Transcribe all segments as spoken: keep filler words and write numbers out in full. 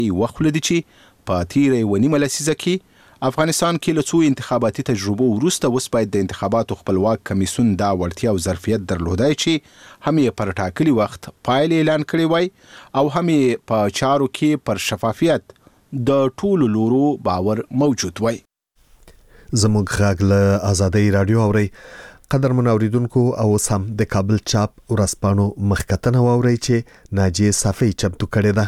وخت لدی چې په تیره یوه نیمه لسیزه کې افغانستان کې له څو انتخاباتي تجربو وروسته اوس باید د انتخاباتو خپلواک کمیسیون دا وړتیا او ظرفیت درلودای چې هم یې پر ټاکلي وخت پایلې اعلان کړي وای او هم یې په چارو کې پر شفافیت د ټولو لورو باور موجود وای. زموږ غږ له آزادۍ رادیو اوري. قدرمن اوریدونکو او سم د کابل چاپ ورځپاڼو مخکتنه واوري چې ناجیه صافی چمتو کړي ده.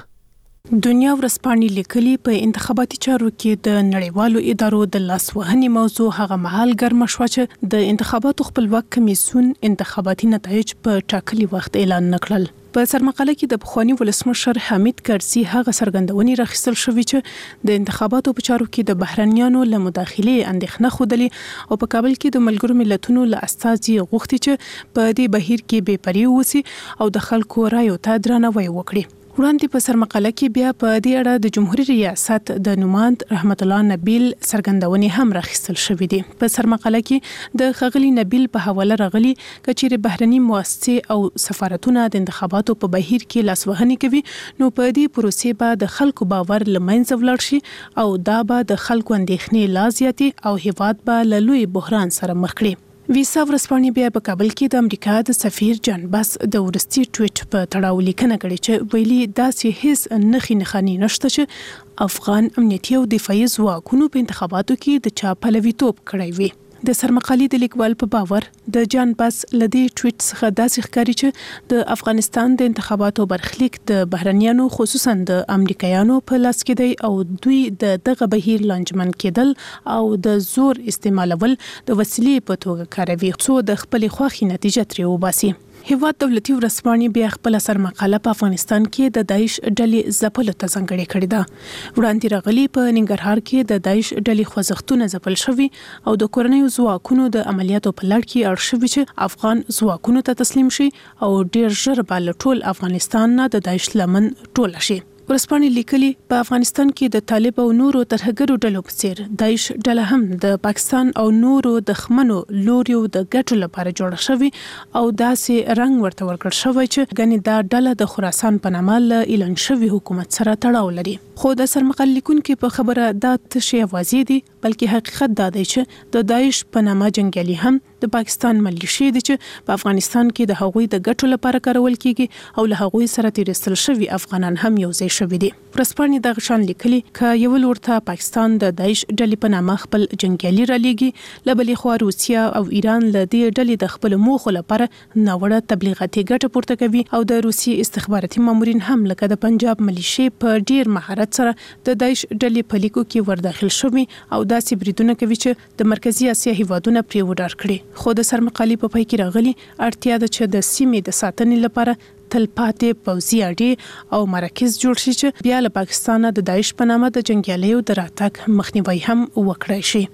دنیا ورځپاڼې لیکلي په انتخاباتي چارو کې د نړیوالو ادارو د لاسوهنې موضوع هغه مهال ګرمه شوه چې د انتخاباتو خپلواک کمیسیون انتخاباتي نتایج په ټاکلي وخت اعلان نکړل. په سرمقاله کې د پخوانی ولسمشر حمید کرزي هغه څرګندونې راخیستل شوې چې د انتخاباتو په چارو کې د بهرنیانو له مداخلې اندېښنه خوده او په کابل کې د ملګرو ملتونو له استازي غوښتي چې په دې بهیر کې بې پرې اوسي او د خلکو رایو ته درناوی وکړي. وړاندې په سرمقاله کې بیا په دې اړه د جمهوریت ریاست د نوماند رحمت الله نبیل څرګندونې هم راخیستل شوې دي. په سرمقاله کې د خغلی نبیل په حواله راغلي کچېر بهرني مؤسسې او سفارتونه د انتخاباتو په بهیر کې لاسوهنې کوي نو په دې پروسې به د خلکو باور له منځه ولاړ شي او دا به د خلکو اندېښنې لا زیاتې او هیواد به له لوی بحران سره مخ کړي. ویسا ورځپاڼې بیا په کابل کې د امریکا د سفیر جان بس د ورستي ټویټ په تړاو لیکنه کړې چې ویلي داسې هیڅ نخي نخانی نشته چې افغان امنیتي او دفاعي ځواکونو په انتخاباتو کې د چا پلویتوب کړی وي. د سرمقالي د لیکوال په باور د جان بس لدی ټویټ څخه داسې ښکاري چې د افغانستان د انتخاباتو برخلیک د بهرنیانو خصوصا د امریکایانو په لاس کې دی او دوی د دغه بهیر لانجمن کېدل او د زور استعمالول د وسیلې په توګه کاروي څو د خپل خوخي نتیجه ترې وباسي. هیواد دولتي ورځپاڼې بیا خپل سرمقاله په افغانستان کې د داعش ډلې ځپلو ته ځانګړې کړې ده. وړاندې راغلي په ننګرهار کې د داعش ډلې خوځښتونه ځپل شوي او د کورنیو ځواکونو د عملیاتو په لړ کې اړ شوي چې افغان ځواکونو ته تسلیم شي او ډیر ژر به له ټول افغانستان نه د داعش لمن ټوله شي. ورځپاڼې لیکلي په افغانستان کې د طالب او نورو ترهګرو ډلو په څیر داعش ډله هم د پاکستان او نورو دښمنو لوریو د ګټو لپاره جوړه شوې او داسې رنګ ورته ورکړل شوی چې ګنې دا ډله د خراسان په نامه له اعلان شوي حکومت سره تړاو لري. خو د سرمقال لیکونکو په خبره دا تشي اوازې دي بلکې حقیقت دا دی چې د داعش په نامه جنگیالي هم د پاکستان ملیشې دي چې په افغانستان کې د هغوی د ګټو لپاره کارول کیږي او له هغوی سره تیرستل شوي افغانان هم یو ځای شوي دي. ورځپاڼې د غشان لیکلي ک یو لورته پاکستان د داعش ډلې په نامه خپل جنگیالي را لېږي لبلې خو روسیا او ایران له دې ډلې د خپل موخو لپاره ناوړه تبلیغاتي ګټه پورته کوي او د روسي استخباراتي مامورین هم لکه د پنجاب ملیشې په ډیر مهارت سره د داعش ډلې په لیکو کې ورداخل شوي او داسې بریدونه کوي چې د مرکزی اسیا هیوادونه پرې وډار کړي. خو د سرمقالي په پای کې راغلي اړتیا ده چې د سیمې د ساتنې لپاره تلپاتې پوځي اډې او مراکز جوړ شي چې بیا له پاکستانه د داعش په نامه د جنگیالیو د راتګ مخنیوي هم وکړای شي.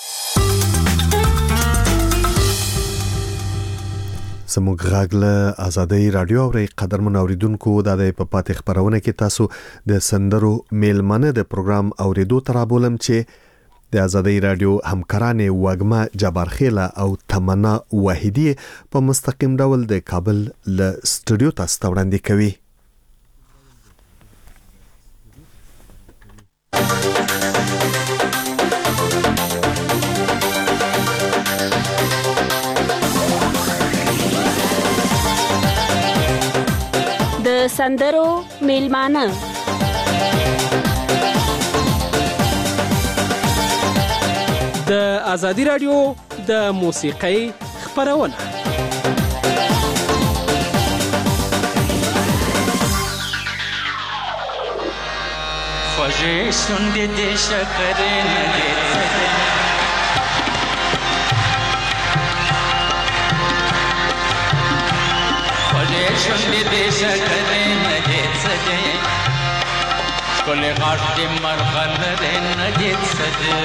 زموږ غږ له آزادۍ رادیو اوري. قدرمن اوریدونکو د په پاتې خبرونه کې تاسو د سندرو میلمنه د پروګرام اوریدو ترابولم چې د آزادۍ رادیو همکارانې وګما جبارخیله او تمنا واحدی په مستقیم ډول د کابل له سټوډیو تاسو وړاندې کوي. د سندرو میلمانه د آزادی رادیو د موسیقۍ خبرونه. خوږې شونډې دې شکرې نه دې خوږې شونډې دې شکرې نه دې څه دې ښکلې غاټ دې مرغلرې نه دې څه دې.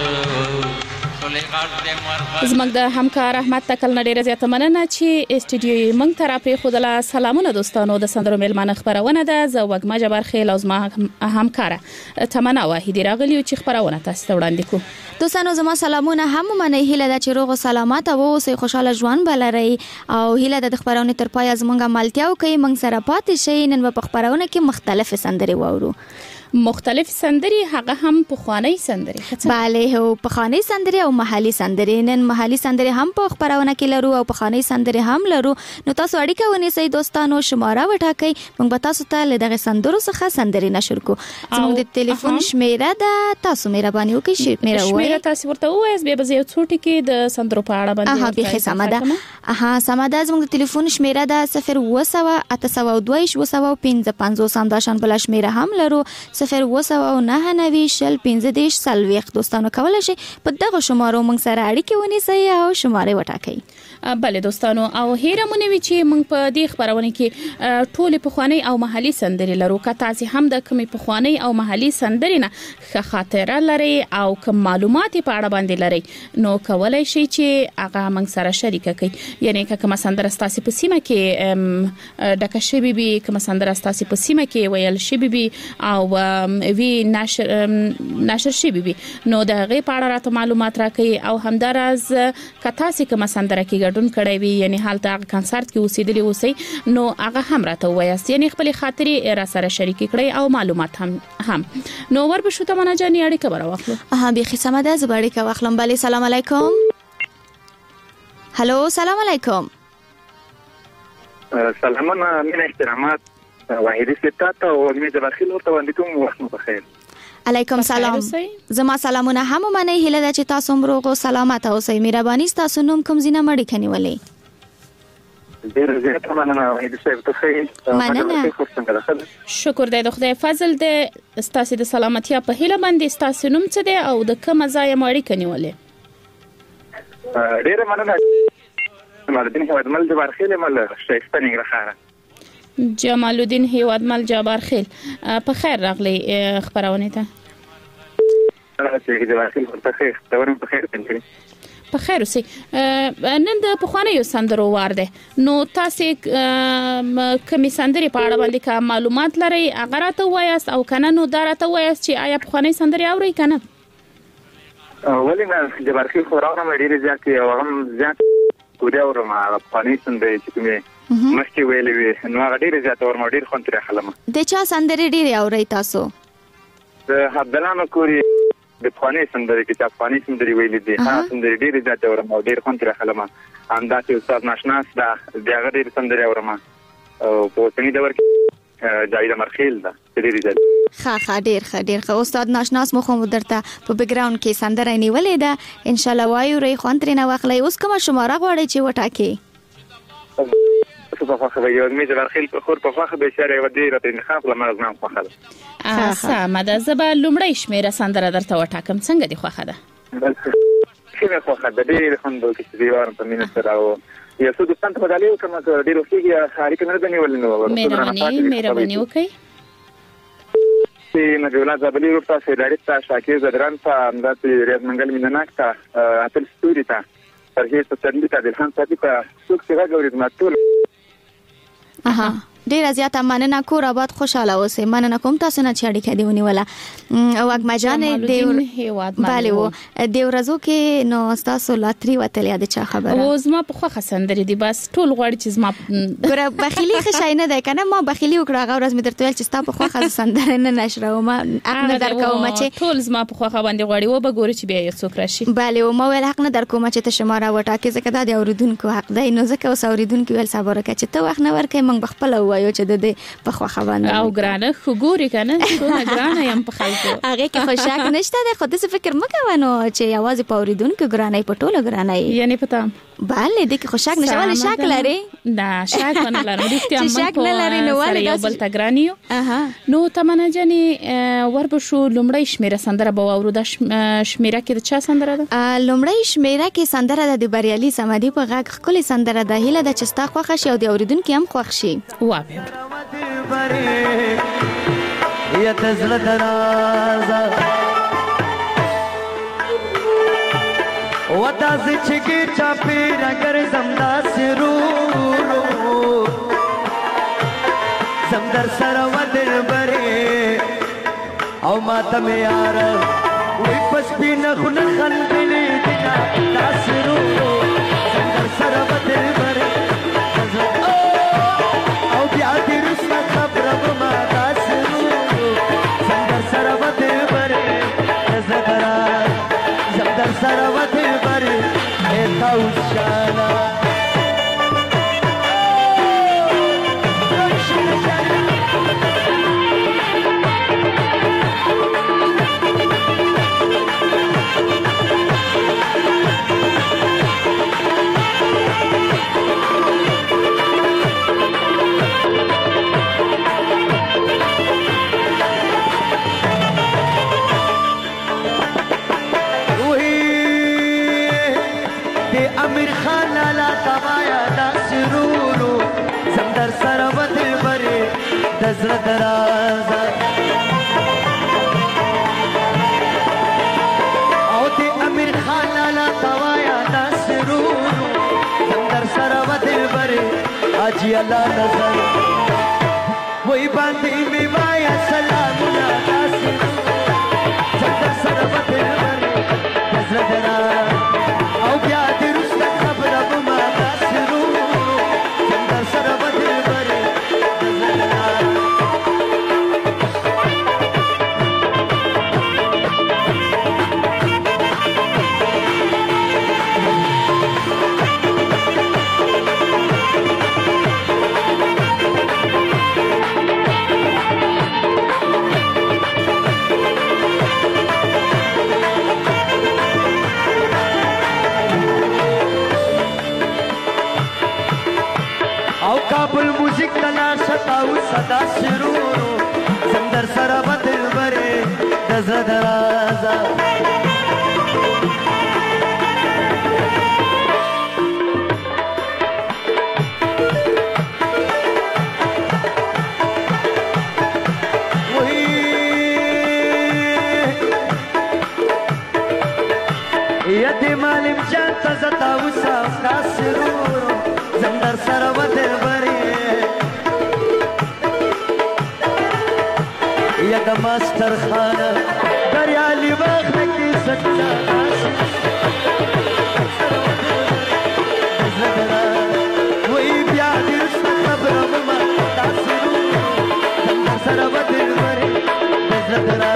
زموږ د همکار احمد تکل نه ډیره زیاته مننه چې استودیو یې موږ ته راپرېښودله. سلامونه دوستانو، د سندرو میلمانه خبرونه ده. زه وږمه جبارخیل او زما همکاره تمنا واحدی راغلي چې خبرونه تاسو ته وړاندې کوو. دوستانو زما سلامونه هم منئ. هیله ده چې روغ او سلامت اوسئ، خوشاله ژوند بلرئ او هیله ده د خبرونه تر پایه زموږ ملتیا وکړئ. موږ سره پاتې شئ. نن په خبرونه کې مختلف سندرې واورو. مختلف سندري هغه هم پخوانی سندري bale هو پخوانی سندري او محلي سندري نن محلي سندري هم په خبرونه کې لرو او پخوانی سندري هم لرو نو تاسو اړیکه ونیسئ دوستانو شماره وټاکئ موږ به تاسو ته له دغه سندرو څخه سندري نشر کو زموږ د ټلیفون شمیره ده تاسو مهرباني وکړئ شمیره وایي شمیره تاسو ورته وایي به به یو څو ټکی د سندرو په اړه باندې اها به سمه ده اها سمه ده زموږ د ټلیفون شمیره ده صفر اوه سوه اته سوه دوه ویشت اوه سوه پنځه پنځوس همداشان بله شمیره هم لرو صفر اوه سوه نهه نوي شل پنځه دېرش څلوېښت دوستانو کولی شئ په دغه شمارو موږ سره اړیکې ونیسئ او شمارې وټاکئ. بله دوستانو او هیره مو نه وي چې موږ په دې خبرونه کې ټولې پخوانی او محلي سندرې لرو که تاسو هم د کومې پخوانی او محلي سندرې نه ښه خاطره لرئ او کوم معلومات په اړه باندې لرئ نو کولی شئ چې هغه موږ سره شریکه کړئ. یعنی که کومه سندره ستاسو په سیمه کې ډکه شوې وي کومه سندره ستاسو په سیمه کې ویل شوې وي او وی نشر نشر شوې وي نو د هغې په اړه راته معلومات راکړئ او همداراز که تاسو کومه سندره کې ګډون کړی وي یعنی حالت هغه کنسرت کې اوسېدلی اوسئ نو هغه هم راته ووایاست یعنی خپل خاطرې را سره شریک کړئ او معلومات هم هم نو ور به شو تمنا جاني اړیکه بر واخلو. اها بخي سم ده زه اړیکه واخلم. بله سلام علیکم. هلو سلام علیکم. سلامونه من احترامات واحدی ستات او امید برخیل ورته باندې کوم وخت مو بخیر. علیکم سلام. زما سلامونه هم منئ هله د چې تاسو مروغ او سلامت اوسئ. مهرباني تاسو نوم کوم زینه مړی کني ولې ډیر زیات مننه واحدی صاحب ته خیر مننه شکر دی د خدای فضل د ستاسو د سلامتیا په هله باندې ستاسو نوم څه دی او د کوم ځای مړی کني ولې ډیر مننه جمال الدین هیوادمل جبار خیل مل شایسته نګرخاره جمال الدین هیوادمل جبار خیل په خیر راغلی خبرونه ته چې جبار خیل په خیر تورم په خیر تنګري په خیر اوسئ. نن د پخوانیو سندرو وار دی نو تاسو کومې سندرې په اړه باندې کوم معلومات لرئ هغه راته وایاست او کنه نو دا راته وایاست چې آیا پخوانۍ سندرې اورئ کنه ولې نه جبار خیل خو راغله ډیره زیات او هغه زیات کوډه اورم هغه پخوانۍ سندرې چې کومې مخکې ویلې وي نو هغه ډیره زیات اورم ډیر خوند ترې خلم د چا سندرې ډیره اورئ تاسو د عبدالله مکوري د پخوانۍ سندرې کې چې افغاني سندرې ویلې دي هغه سندرې ډیره زیات اورم او ډیر خوند ترې خلم همداسې استاد ناشناس دا د هغه ډیره سندرې اورم او په اوسني دور کې جاوید مرخیل دا ډیره زیات ښه ښه ډیر ښه ډیر ښه استاد ناشناس مو خو درته په بیک ګراوند کې سندره نیولې ده ان شاء الله وایو ری خوند ترې نه واخلئ. اوس کومه شماره غواړئ چې وټاکئ په فخر یو امید ورخیل په خور په فخر به اشاره و دی راته انتخاب لمر زنام خوخه اه سم ده زبا لومړی شمیره سندره درته وټاکم څنګه دی خوخه ده څنګه خوخه ده ډیر خوند کې دی ورته په مینه سره او یا څه د څنګه په دالیو کوم ډیر وختي خاري کنه د نیول نو مهرباني مهرباني وکي چې نجولا زبلی ورته سیداریت تا شاکر زدران ته انداز ریاض منګل مینناک ته اتل ستوري ته ترهیه ته ترلی ته د خان صاحب ته څوک څنګه غوړي ماتول اها ډیر زیاته مننه کور آباد خوشاله اوسئ. مننه کوم تاسو نه چې اړیکه دی ونیوله او اګمجان دی bale و د ورځو کې نو تاسو لاتری وتلیا د چا خبره او زما په خوخه سندرې دي بس ټول غوړي چې زما ګره بخیلی خشای نه ده کنه ما بخیلی وکړه غو ورځ مې درته ویل چې تاسو په خوخه سندره نه نشره ما حق نه درکوم چې ټول زما په خوخه باندې غوړي و به ګوري چې بیا یو څوک راشي bale و ما ویل حق نه درکوم چې ته شماره وټاکې زکه دا د اوریدونکو حق دی نو زکه اوس اوریدونکو ویل صبر وکړه چې ته وخت نه ورکې موږ بخپل وایو چې د دې په خوخه باندې او ګرانه خو ګوري کنه څونه ګرانه يم په خلکو هغه کې خوشاک نشته د خود څه فکر مکه ونه چې आवाज په اوریدونکو ګرانه په ټوله ګرانه یعنی پتا bale د کې خوشاک نشه ولا شاک لري دا شاک نه لري رښتیا چې شاک نه لري نو ولې یو بل تګرانیو نو تمنه جنې ور به شو لومړی شمیره سندره به اورو د شمیره کې د چا سندره ده لومړی شمیره کې سندره د بریالي سمدي په غږ خپل سندره ده هله د چستا خوښ شي او د اوریدونکو هم خوښ شي وابه یا تزل درازا و تازه چگی چاپی رگر زمدا سرو زمدر سر و دل بره او ماتم یار وی پس بی نخون خندلی دینا تاسرو زمدر سر و دل بره او بیا دی رسنا خبرم ما تاسرو زمدر داوود شانا امیر خان لالا توایا دا سرورو زمدر سره ودل بری دزر درازا او دی امیر خان لالا توایا دا سرورو زمدر سره ودل بری اجی الله نظر وای باندې می وایا سلامونه دا سرورو زمدر سره ودل بری دزر درازا او بیا کابل موزیک تلا شتاو صدا سرورو زندر سره بدل بره دزر درازا یدی مالم جان تزتاو صدا سرورو زندر سره بدل د ماستر خانه دریالي باغ کې سچا وای بیا دې خبره ما تاسو سره بدل ورې زړه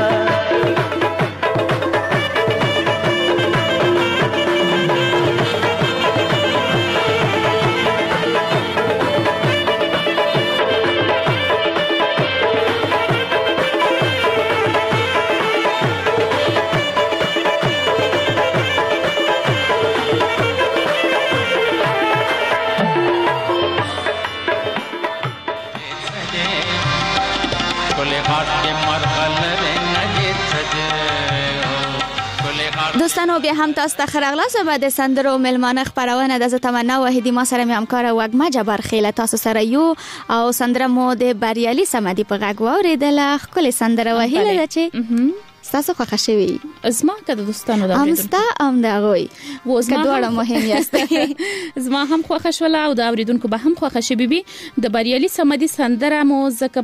دوستانو بیا هم تاسو ته خراغلاس به د سندرو ملمانه خبرونه د تمنا وحیدی ما سره مې همکار وګما جبار خیله تاسو سره یو او سندره مو د بریالي سمدي په غږ واوریدله خپل سندره وهیله ده چې تاسو خوښ شوي زما کده دوستانو دا امستا ام دا غوي و زما کډوړه مهم یاست زما هم خوښ شول او دا اوریدونکو به هم خوښ شي بيبي د بریالي سمدي سندره مو زکه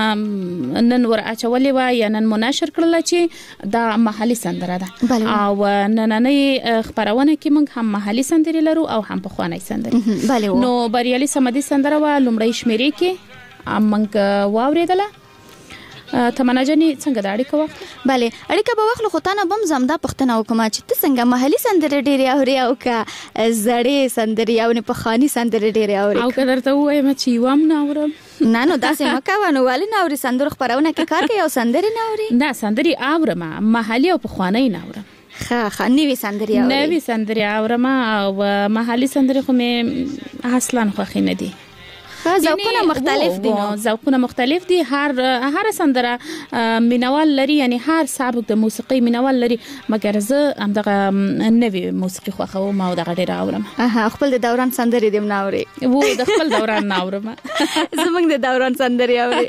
نن ور اچولې و یا نن مناشر کړل چې دا محلي سندره ده او نننې خبرونه کې موږ هم محلي سندري لرو او هم په خواني سندري نو بریالي سمدي سندره و لومړی شمیرې کې موږ واوریدله تمنا جنې څنګه دا اړیکه وکړه bale اړیکه به وکړو خو تانه بم زمدا پښتنه وکما چې ته څنګه محلي سندري ډېری اوري او کا زړې سندري او نه په خاني سندري ډېری اوري او کدرته وایم چې وام نه اورم نه نو داسې مکه ونه والی نه اوري سندر خبرونه کې کار کوي او سندري نه اوري نه سندري اورم محلي او په خاني نه اورم خا خاني وی سندري اوري نه وی سندري اورم او محلي سندري خو مې اصلا خوښ نه دي ذوقونه مختلف دي نو ذوقونه مختلف دي هر هر سندره مینوال لري یعنی هر سبک د موسیقي مینوال لري مګر زه هم دغه نوې موسیقي خوښه او ما دغه ډیر اورم اه خپل د دوران سندري دیم نه اوري وو د خپل دوران نه اورم زمونږ د دوران سندري اوري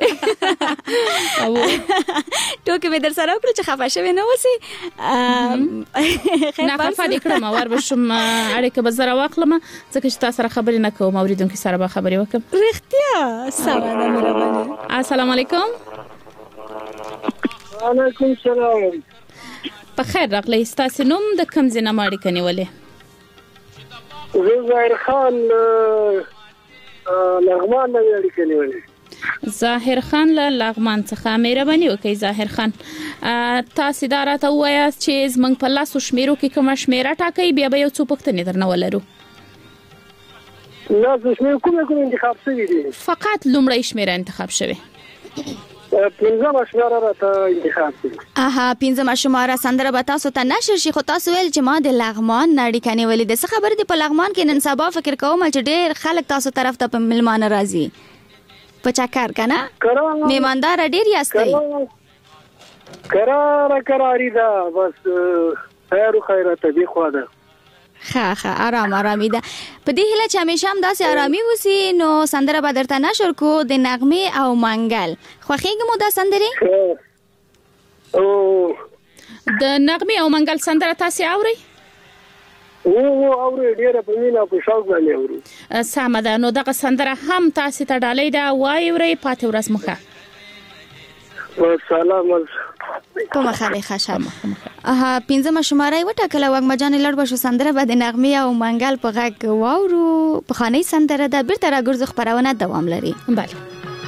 او ټوکې مې در سره وکړو چې خفه شوی نه وسی نه خفه دې کړم اور بشم اړیکه به زره واخلم ځکه چې تاسو سره خبرې نه کوم اوریدونکو سره به خبرې وکم رښتیا سلام مهرباني السلام علیکم وعلیکم السلام په خیر راغلی تاسو نوم د کوم ځای نه ماړی کنيولې زه ظاهر خان لغمان نه ماړی کنيولې ظاهر خان له لغمان څخه مهرباني وکړئ. ظاهر خان تاسو دا راته وایاست چې زمنګ په لاسو شمیرو کې کومه شمیره ټاکئ، بیا به یو څو پوښتنې درنه ولرو. لاسو شمیره کومه کومه انتخاب شوی دي؟ فقط لومړی شمیره انتخاب شوی. پنځمه شماره راته انتخاب شوی. اها پنځمه شماره سندره به تاسو ته نشر شي، خو تاسو ویل چې ما د لغمان اړیکه نیولې ده. څه خبر دي په لغمان کې نن سبا فکر کوم چې ډېر خلک تاسو طرف ته په ملمانه راځي په چکر کنه میماندار ډېر یاستئ. قرار قراری ده بس خیر و خیرات دی خو ده. ښه ښه آرام آرامي ده. په دې هیله چې همیشه هم داسې آرامي وسی. نو سندره به درته نشر کو د نغمې او منګل. خوښیږي مو دا سندرې؟ او د نغمې او منګل سندره تاسو اورئ؟ او اورئ ډیره په مینا په شوق باندې اورئ. سمه ده. نو دغه سندره هم تاسو ته ډالۍ ده، وایي اورئ. پاتې ورځ مو ښه. سلام په مخه به خشم. اها پنځمه شماره وټاکله وګ مجان لړ بشو سندره به د نغمې او منګل په غږ واورو. په خاني سندره ده بیرته راګرځو خبرونه دوام لري. بله.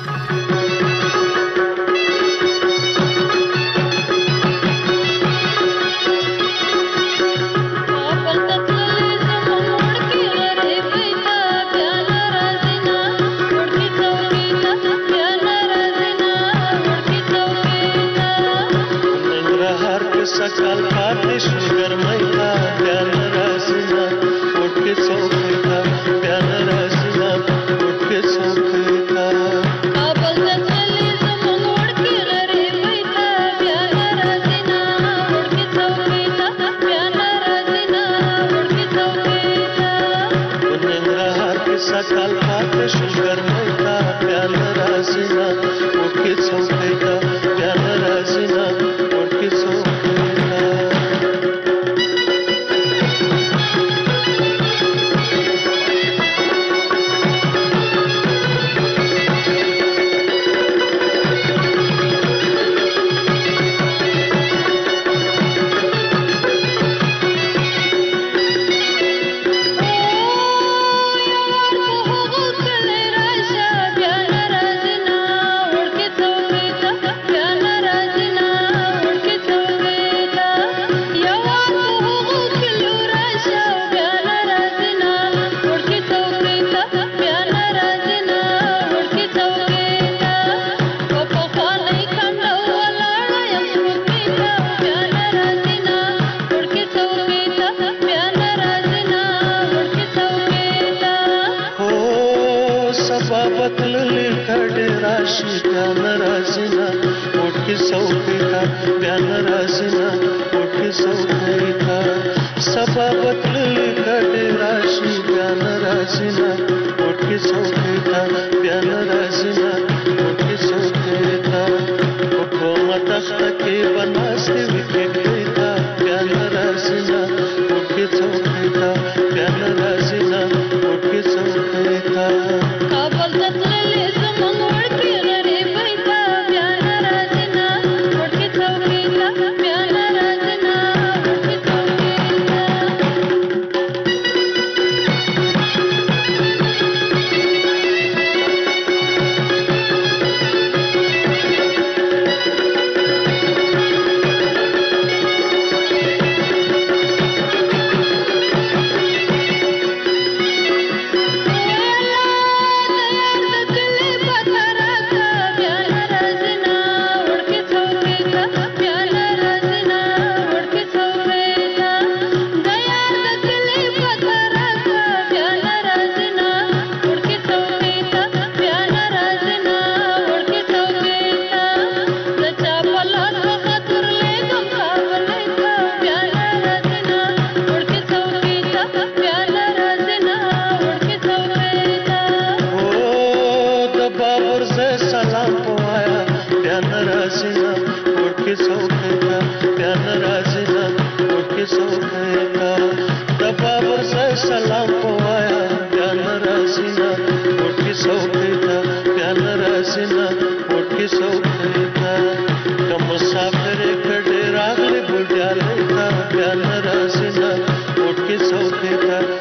सकल पातिश गरमैता प्यार रासिना उठ के सोखता प्यार रासिना उठ के सोखता काबल चली समन उड़ के रे बैठा प्यार रासिना उड़ के सोखता प्यार रासिना उड़ के सोखता उन्हें हार के सकल पातिश गरमैता प्यार रासिना उठ के सोखता प्यार रासिना उड़ के सोखता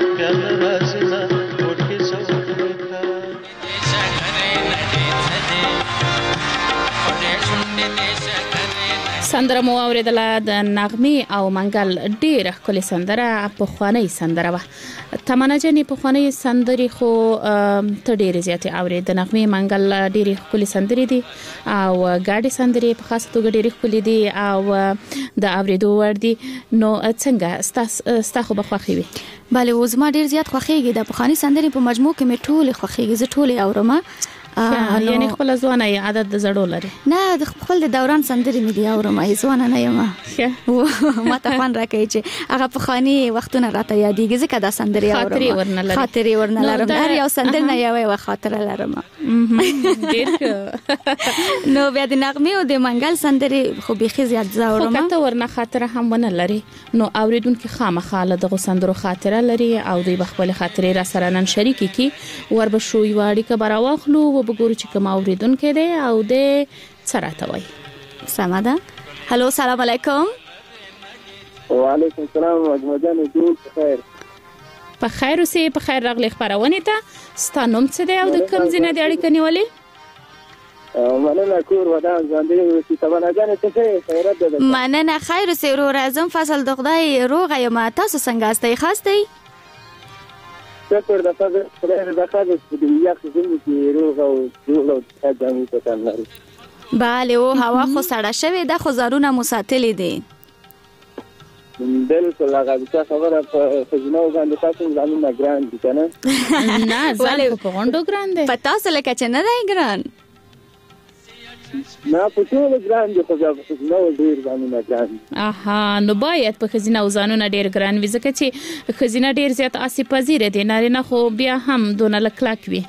Shakare nade سندره مو اوریدله د نغمې او منګل ډیره ښکلې سندره په خوانی سندره وه. تمنا جنې په خوانی سندري خو ته ډیره زیاتې اورې د نغمې منګل ډیره ښکلې سندري دي او ګاډي سندري په خاص توګه ډیره ښکلې دي او د اوریدو ور دي. نو څنګه ستا ستا خو بخوخي وي؟ بله وزما ډیر زیات خوخیږي د پخوانی سندري په مجموع کې مې ټوله خوخیږي زه ټوله اورم. یعنی خپل ځوانه یې عادت د زړو لري؟ نه د خپل د دوران سندري مې دی اورم ای ځوانه نه یم. ما ته خوان راکوي چې هغه پخوانی وختونه راته یادېږي ځکه دا سندري اورم. خاطرې ورنه لري؟ خاطرې ورنه لرم. هر یو سندر نه یو یو خاطره لرم. ډیر نو بیا د نغمې او د منګل سندري خو بيخي زیات زاورم. خو کته ورنه خاطره هم ونه لري نو اوریدونکو خامخاله دغه سندرو خاطره لري او دوی بخپل خاطرې را سره نن شریک کی ور به شوي واړی که براواخلو وګورو چې کوم اوریدونکو دی او د سراته وای. سماده. هلو سلام علیکم. وعلیکم السلام اجمجان جوړ خیر. په خیر اوسې په خیر راغلی خبرونه ته ستا نوم څه دی او د کوم ځای نه دی اړیکه نیولې؟ مننه کور ودان ځاندې چې تمنا جان ته خیرت ده. مننه خیر اوسې ورور اعظم فصل د خدای روغ یم. تاسو څنګه استئ خاصتئ؟ شکر د فضل خدای د فضل دې یخ زموږ کې روغ او جوړ او ځان ته تنل. بله او هوا خو سړه شوې ده خو زارونه مساتلې دي. بالکل هغه څه خبره په خزینه باندې تاسو ځانونه ګران دي کنه؟ نه ځل په غونډو ګران دي. پتا سره کچ نه دی ګران؟ نه په ټول ګران دي خو په خزینه ډیر ځانونه ګران دي. اها نو باید په خزینه او ځانونه ډیر ګران وي ځکه چې خزینه ډیر زیات آسی پذیر دي نارینه خو بیا هم دونه لکلاک وي.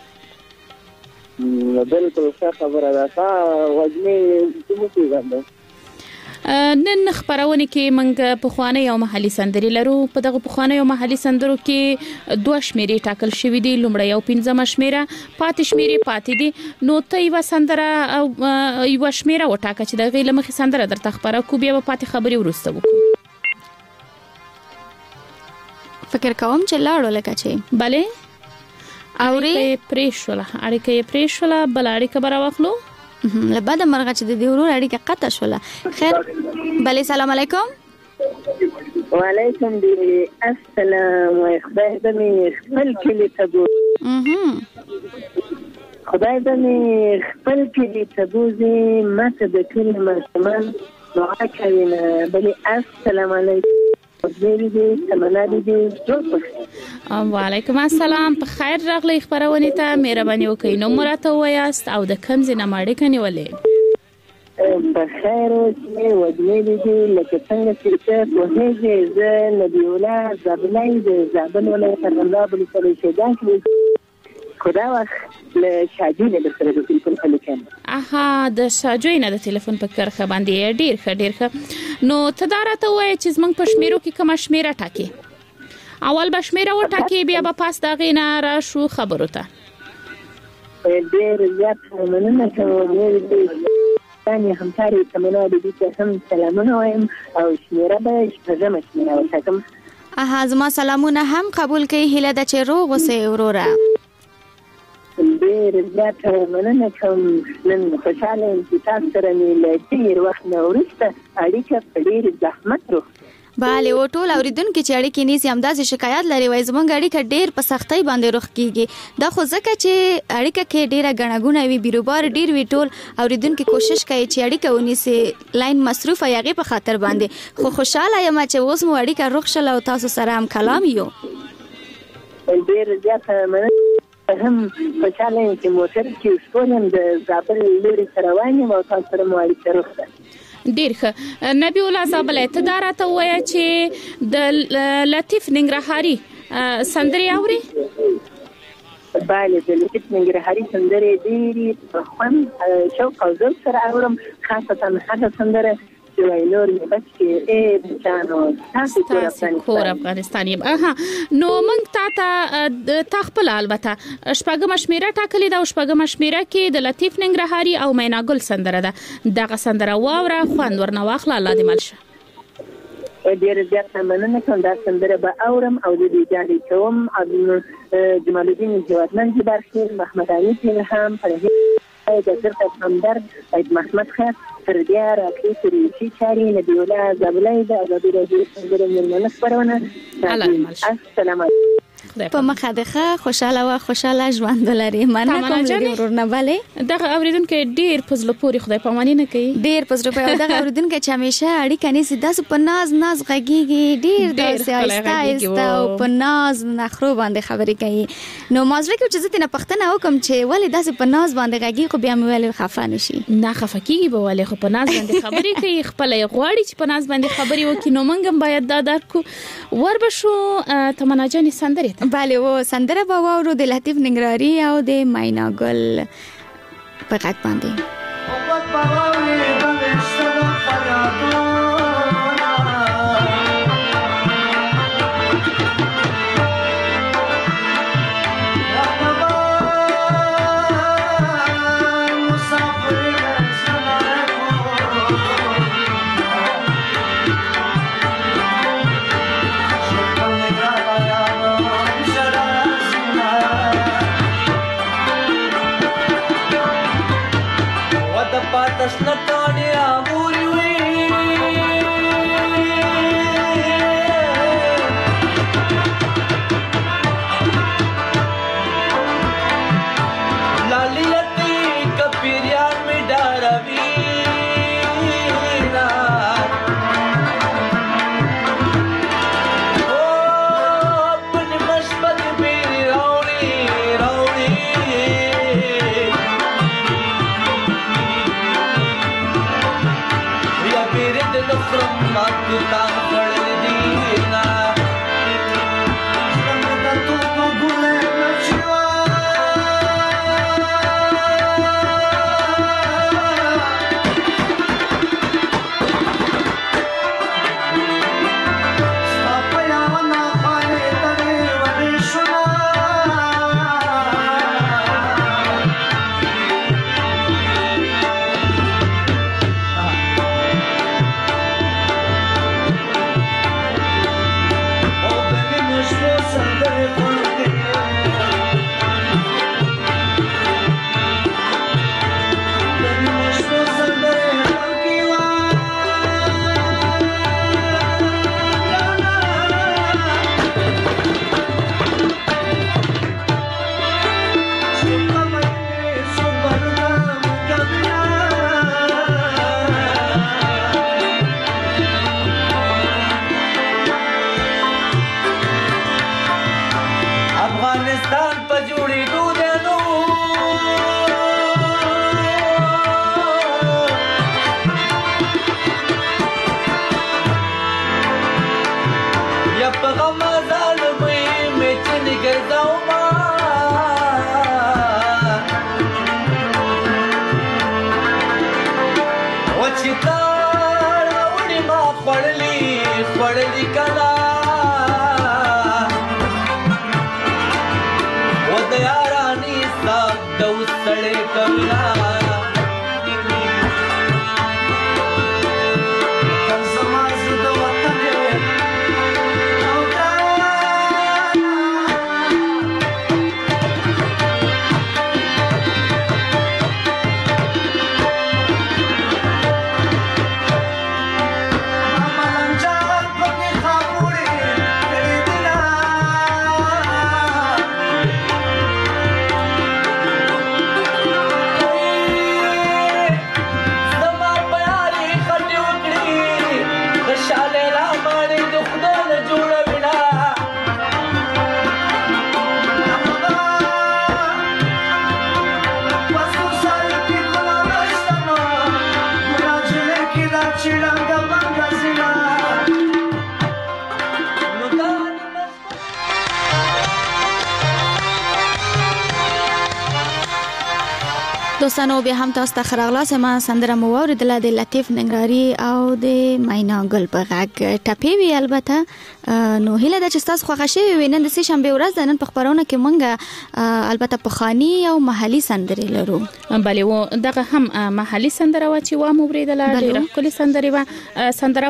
بالکل ښه خبره ده. وزنې څومره کېږي؟ نن خبرونه کې موږ په خوانه یو محلي سندري لرو. په دغه په خوانه یو محلي سندرو کې دوه شمیرې ټاکل شوې دي. لومړی یو پنځمه شمیره پاتې شمیرې پاتې دي. نو ته یو سندره او یو شمیره وټاکه چې دغه لمخې سندره درته خبره کو بیا په پاتې خبري ورسته وکړو. فکر کوم چې لاړو لکه چې bale اوري پریشوله اړیکه پریشوله بل اړیکه براوخلو لبعد مرغه چې د ورور اړیکه قطع شوله. خیر بله سلام علیکم. وعلیکم السلام. خدای دې مې خپل کلی ته خدای دې مې خپل کلی ته بوزي ماته د کلی مسلمان دعا کوي. بله السلام علیکم. وعلیکم السلام. په خیر راغلی خبرونه ته مهرباني وکړئ نو مراته وایاست او د کوم ځای نه ماړه کني ولې؟ په خیر اوسئ ودې دې لکه څنګه چې په هغه ځای نبی الله زبلای دې زبل ولې الله بل سره شهدا کړی خدا وخت له شاجینه د سره د ټلیفون خلکان. اها د شاجینه د ټلیفون په کرخه باندې ډیر ښه ډیر ښه. نو تدارته وای چې زمنګ په شمیرو کې کوم شمیره ټاکي؟ اول به شمیره و ټاکي بیا به پاس دا غینه را شو خبرو ته. ډیر زیات مننه کوم. ثاني همکاري تمنا دې ته هم سلامونه وایم او شمیره به شپږم شمیره وټاکم. اها زما سلامونه هم قبول کړئ. هله د چې روغ اوسئ وروره. ډیر زیات مننه کوم. نن خوشاله یم چې تاسو سره مې له ډیر وخت نه وروسته اړیکه په ډیر زحمت رو. bale او ټول اوریدونکو چې اړیکې نیسي همداسې شکایت لري وای زمونږ اړیکه ډیر په سختۍ باندې رخ کیږي. دا خو ځکه چې اړیکه کې ډیره غنغونه وي بیروبار ډیر وی ټول اوریدونکو کوشش کوي چې اړیکه ونیسي لاین مصروف یغه په خاطر باندې. خو خوشاله یم چې اوس مو اړیکه رخ شله او تاسو سره هم کلام یو. ډیر زیات مننه. هم خوشاله یم چې موټر کې سپورم د زابل لوري سره وانیم او تاسو سره مو اړیکه روخته. ډیر ښه. نبی الله زابل ته دارته وای چې د لطیف ننګرهاري سندري اوري؟ bale د لطیف ننګرهاري سندري ډېری په خوند شوق او ذوق سره اورم خاصه هغه سندره چې وای نور مې بس کې اے بچانو تاسو کور افغانستان یم. اها نو موږ تا ته تخپل البته شپږم شمیره ټاکلې دا شپږم شمیره کې د لطیف ننګرهاري او میناګل سندره ده. دغه سندره واوره خوند ورنه واخله الله دې ملشه. ډېر زیات مننه کوم. دا سندره به اورم او د دې جاري کوم. جمال الدین جوادمن جبار خیر محمد علي هم فرهي د درته همدرد محمد خیر تر بیا راکړي سرویسي چارې نبی الله زابلای د ازادي راډیو سندره مېلمانه خپرونه. السلام علیکم. په مخه دغه خوشاله او خوشاله ژوند لري. مننه کوم لري ورونه bale دغه اوریدونکو ډیر پزله پوری خدای پامانی نه کوي. ډیر پزله پوری دغه اوریدونکو چې همیشه اړیکه نه سي داس په ناز ناز غږیږي ډیر داسې آیسته آیسته او په ناز نخرو باندې خبرې کوي. نو مازره کې چې زه نه پښتنه وکم چې ولې داسې په ناز باندې غږی خو بیا مې ولې خفه نشي. نه خفه کیږي به ولې خو په ناز باندې خبرې کوي خپل غواړي چې په ناز باندې خبرې وکړي. نو موږ هم باید دا درکو وربشو تمنا جان سندره. bale و سندره به واورو د لطیف ننګرهاري او د مینا ګل په غږ باندې. دوستانو بیا هم تاسو ته خراغلاس ما سندره مو اوریدله د لطیف ننګرهاري او د مینا ګل په غږ ټپی وی البته نو هله د چې تاسو خوښ شوی وینند سې شنبه ورځ د نن په خبرونه کې مونږه البته په خاني او محلي سندره لرو. بله و دغه هم محلي سندره و چې و مو اوریدله ډیره کلی سندره و سندره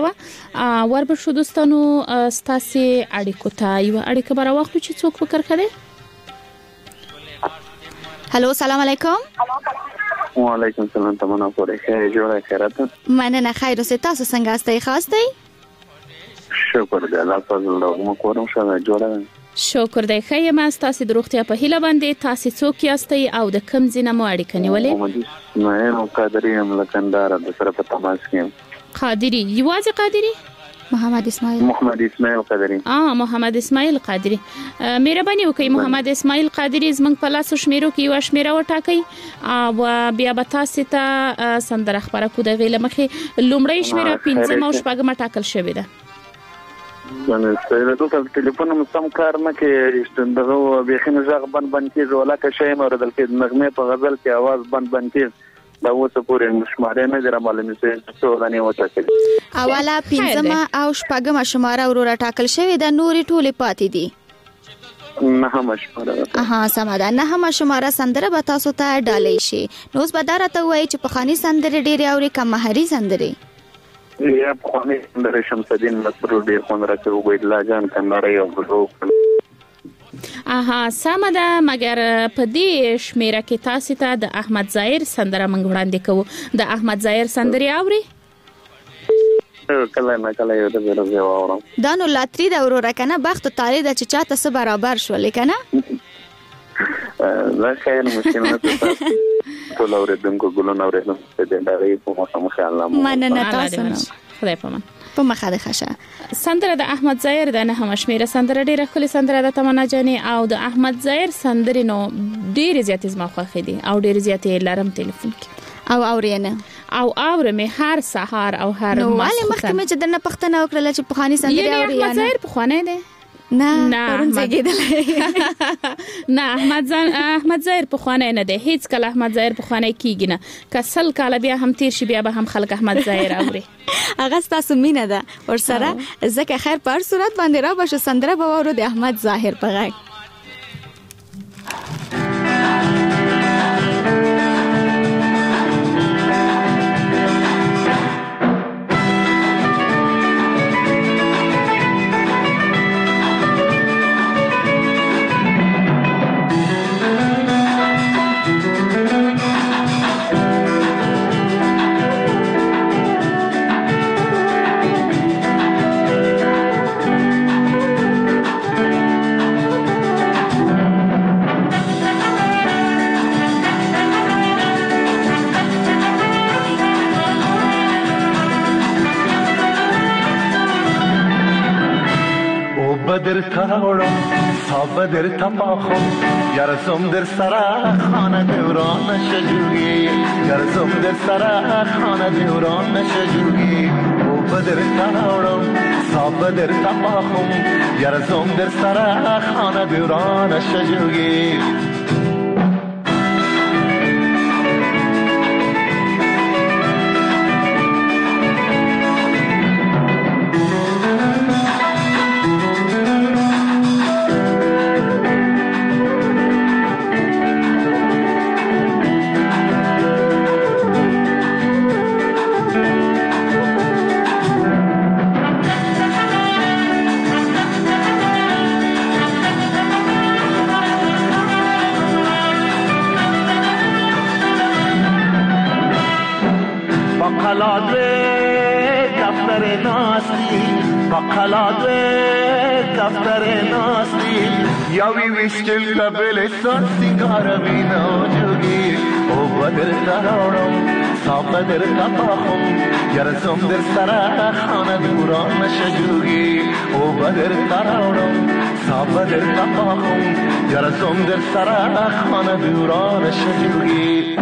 و ور به شو دوستانو ستاسو اړیکو ته یو اړیکه بر وخت چې څوک فکر کړي. هلو سلام علیکم. وعلیکم السلام تمنا پورې خیر جوړه خیرات مننه خیر اوسه تاسو څنګه استای خاصتي شکر دې الله فضل له مو کوم شاله جوړه شکر دی خیر ما تاسو د روغتیا په هیله باندې تاسو څوک یاستئ او د کم ځینه مو اړیکه نیولې نه نو قادری هم لکندار د سره په تماس کې قادری یوازې قادری محمد اسماعیل محمد اسماعیل قادری اه محمد اسماعیل قادری مهرباني وکړئ محمد اسماعیل قادری زمنګ په لاس شمیرو کې یو شمیره وټاکئ او بیا به تاسو ته سندره خبره کو د غیله مخې لومړی شمیره پنځم او شپږم ټاکل شوې ده باندې ستاسو ته ټلیفون هم سم کار نه کوي دغه بيخینه ځغ بند بند کیږي ولکه شی موردل کې نغمه په غزل کې आवाज بند بند کیږي دا اوس پورې نشماره نه درا معلومه څه څه ودانې وټاکل اوله پنځمه او شپږمه شماره ورور ټاکل شوی د نوري ټوله پاتې دي نه هم شماره اها سماده نه هم شماره سندره به تاسو ته ډالې شي نو اوس به درته وایي چې په خاني سندره ډېری اوري کم مهاري سندره یا په خاني سندره شمس الدین مسرور ډیر خوند راکوي وګید لا جان کنداره یو غلو اها سماده مګر په دې شمیره کې تاسو ته د احمد ظاهر سندره منګ وړاندې کوو د احمد ظاهر سندره اوري کله نه کله یو د ورځې اورم دا نو لاتری دا ورور کنه بخت تالی د چې چاته سره برابر شو لیکنه زه خیر مشکل نه تاسو ټول اوریدونکو ګلون اوریدم په دې ډېرې په موسم خیال الله مننه تاسو خدای په من په مخه ده خشه سندره د احمد ظاهر د نه هم شمیره سندره ډیره خولي سندره د تمنا جاني او د احمد ظاهر سندره نو ډیره زیات زما خوښې دي او ډیره زیات لرم ټلیفون کې او اورینه او اورمه هر سحر او هر نو والي مخکمه چې دنه پښتنه وکړه چې په خاني سندره اوري احمد ظاهر په خانه ده نه نه احمد ځان احمد ظاهر په خوانه نه ده هیڅ کله احمد ظاهر په خوانه کیږي نه کسل کله بیا هم تیر شي بیا به هم خلک احمد ظاهر اوري هغه تاسو مینه ده ور سره زکه خیر پر صورت باندې را بشه سندره به ورو د احمد ظاهر په غږ بدر تاورم تا بدر تپاخم یارزم در سرا خانه دوران شجوگی یارزم در سرا خانه دوران شجوگی او بدر تاورم تا بدر تپاخم یارزم در سرا خانه دوران شجوگی یاوی ویشتل قبل سان سنگار بینا جوگی او بدر تراورم تا بدر تپاخم یارزم در سرا خانه دوران شجوگی او بدر تراورم تا بدر تپاخم یارزم در سرا خانه دوران شجوگی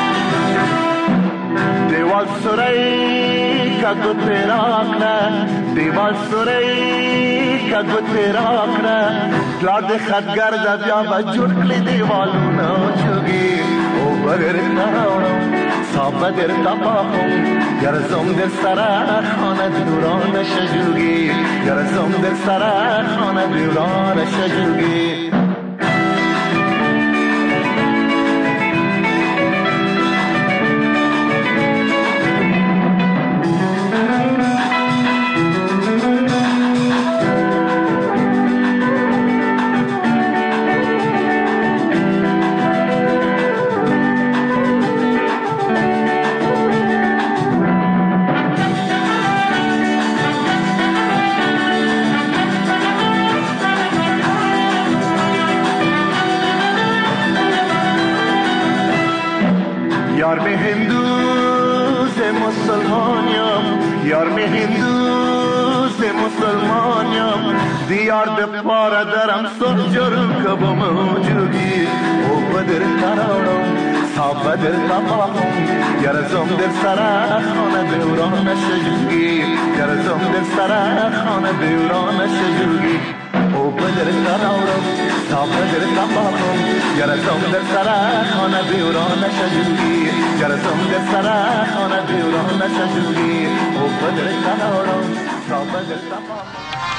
को तेरा आखना دیوال سوری کدو تیرا کړه پلار د خدګر د بیا به جوړ کړي دیوالونه چوګي او بغیر تاړم صاحب در تپاهم یرزم در سرا خانه دوران شجوگی یرزم در سرا خانه دوران شجوگی یار میں ہندو سے مسلمانیم یار میں ہندو سے مسلمانیم دیار د پارا درم سر جرم کبو موجودی او بدر تراړم صاحب بدر تپاهم یرزم در سرا خانه دوران شجوگی یرزم در سرا خانه دوران شجوگی او بدر تراړم صاحب بدر تپاهم یرزم در سرا خانه دوران شجوگی یرزم در سرا خانه دوران شجوگی او بدر تراړم صاحب بدر تپاهم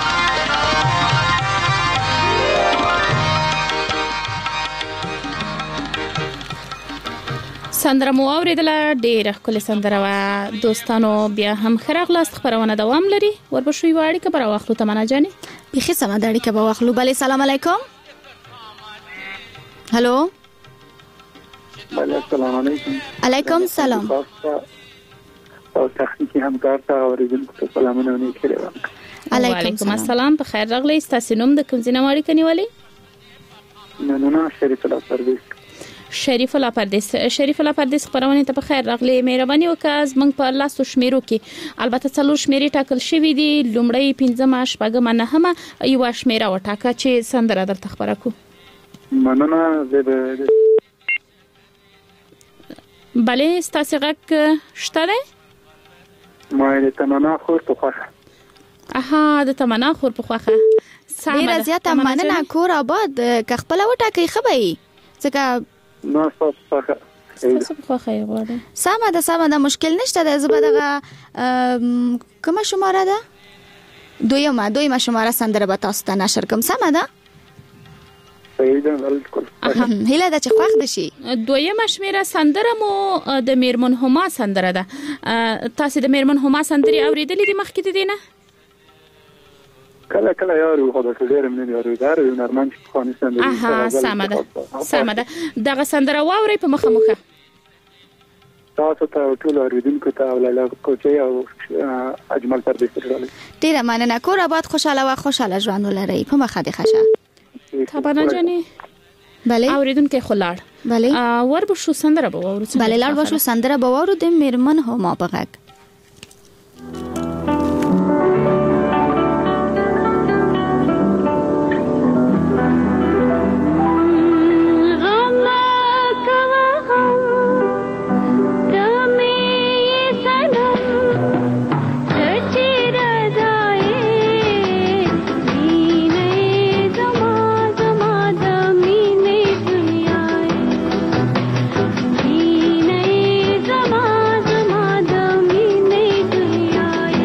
سندره مو اوریدله ډیره ښکلې سندره وه دوستانو بیا هم ښه راغلاست خپرونه دوام لري ورپسې یوه اړیکه به راواخلو تمنا جانې بیخي سمه ده اړیکه به واخلو بلې سلام علیکم هلو بله السلام علیکم علیکم سلام او تخنیکی همکار ته اوریدونکو ته سلامونه او نیکې راوړم وعلیکم السلام په خیر راغلی ستاسو نوم د کوم ځای نه اړیکه نیولې مننه شریف الله پردیس شریف الله پردیس شریف الله پردیس خبرونه ته په خیر راغلی مهرباني وکړه زمنګ په لاسو شمیرو کې البته څلور شمیرې ټاکل شوې دي لومړی پنځمه شپږمه نهمه یو شمیره وټاکه چې سندره درته خبره کو مننه زه بلې ستاسو غږ شته دی ما د تمنا خور په خوښه اها د تمنا خور په خوښه ډیره زیاته مننه کور آباد که خپل وټاکې خبري ځکه نو تاسو څخه تاسو په خوښه یې غواړئ سمه ده سمه ده مشکل نشته ده زه به دغه کومه شماره ده دویمه دویمه شماره سندره به تاسو ته نشر کوم سمه ده صحیح ده بالکل هیله ده چې خوښ ده شي دویمه شمیره سندره مو د میرمن هما سندره ده تاسو د میرمن هما سندري اوریدلې دي مخکې دي نه کله کله یارو خو د ډېر من یارو دار یو نرمان چې خاني سندري اها سمه ده سمه ده دغه سندره واوري په مخه مخه تاسو ته ټول اوریدونکو ته ولاله کوچي او اجمل پردیس راغلی ډیره مننه کور آباد خوشاله و خوشاله ژوند ولرئ په مخه دي ښه تابانه جانې بله اوریدونکو خلاړ بله ور به شو سندره به وورو بله لاړ به شو سندره به وورو د میرمن هما په غږ زما زما د مینې دنیا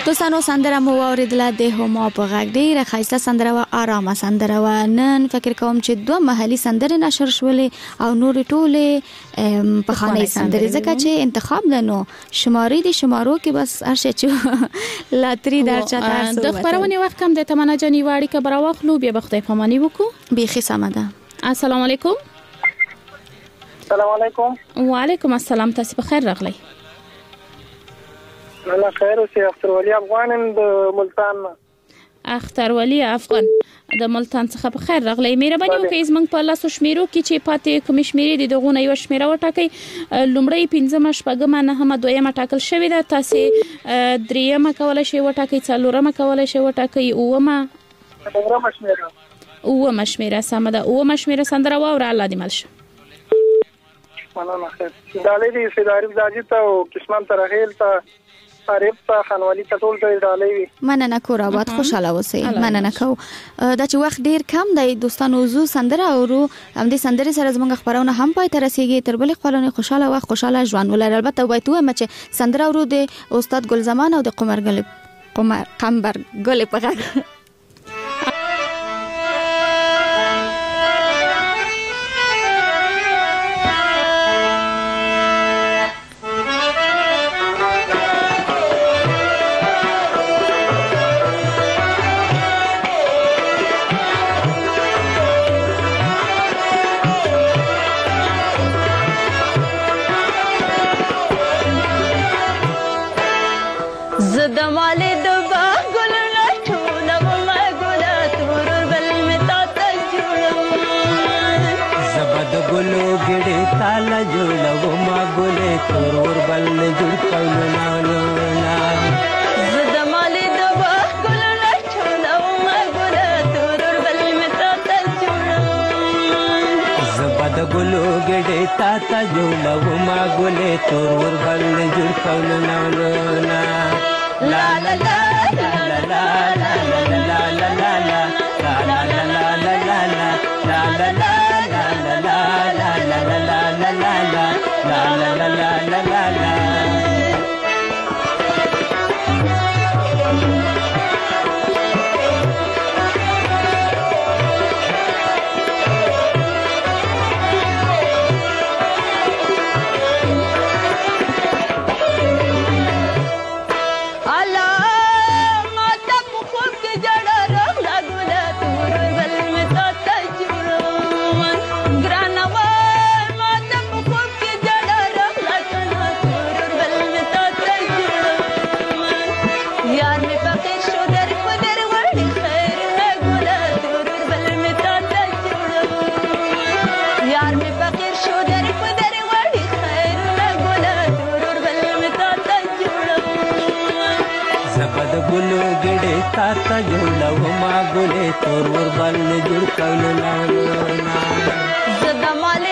دوستانو سندره مو اوریدله د هما په غږ ډیره ښایسته سندره و آرامه سندره و نن فکر کوم چې دوه محلي سندرې نشر شولې او نور ټولې په خانه سندرې ځکه چې انتخاب لنو شمارې دي شمارو کې بس هرڅه چې لاتری درچا تاسو د خبرونه وخت کم د تمنا جنې واړی که براوخلو بیا بخته پمانی وکړو بیخي سم ده. السلام علیکم. السلام علیکم. وعلیکم السلام. تاسو په خیر راغلی. الله خیر اوسې. اختر ولی افغان د ملتان. اختر ولی افغان د ملتان څخه په خیر راغلی. مهرباني وکړئ زمنګ په لاسو شمیرو کې چې پاتې کوم شمیرې دي دغه نه یو شمیره وټاکئ. لومړی پنځمه شپږمه نهمه دویمه ټاکل شوې ده. تاسو دریمه کولای شئ وټاکئ، څلورمه کولای شئ وټاکئ، اومه اومه شمیره اومه شمیره سم ده. اومه شمیره سندره واوره. الله دې مل شه. مننه. خیر ډالې دي سیداری زاجي ته او قسمت ترغیل ته عارف ته خانوالي ته ټول ډالې وي. مننه کور آباد خوشاله اوسئ. مننه کو دا چې وخت ډیر کم دی دوستانو زو سندره اورو هم دې سندره سره زموږ خبرونه هم پای ته رسیږي. تر بلې خپلونه خوشاله وخت خوشاله ژوند ولر. البته وایي ته مچ سندره اورو د استاد ګل زمان او د قمر ګل قمر قمبر ګل په غږ. ترور بل جوړ کولو نالونا زدمالي د وګل نه چولو ما ګل ترور بل متا ته جوړو زبد ګلو ګډه تا ته جوړو ما ګل ترور بل جوړ کولو نالونا لا لا لا لا لا لا لا لا لا لا لا لا لا لا لا لا لا لا لا La la la la la la la. تا جوړو ما ګلې تور ور باندې جوړ کولو لانا زدا مال